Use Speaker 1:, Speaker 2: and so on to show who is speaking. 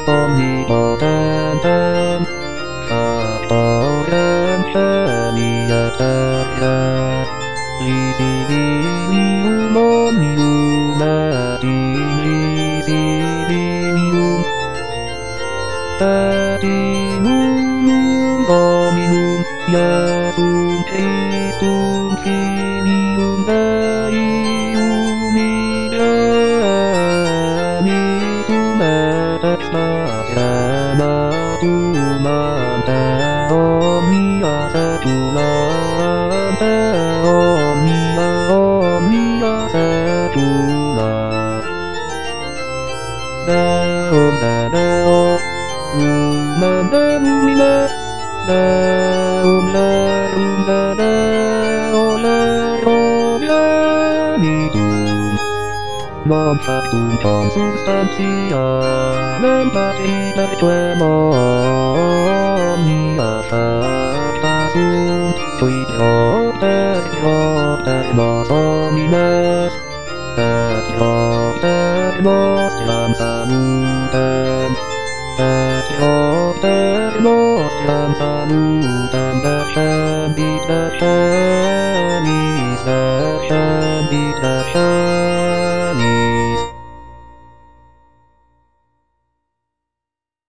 Speaker 1: omnipotentem, factorem genietaria, lisivinium omnium et in lisivinium, et in unum Dominum Iesum Christum Filium Dei unigenitum et ex Maternatum ante omnia saecula, ante omnia saecula. Deum de Deo, Lumen de lumine, Deum Leum de Deo, Leo genitum, non factum consubstantialem partiterquem omnia facta sunt, qui Deopter nos homines, et Deopter nostriam salutem, et Deopter nostriam salutem decendit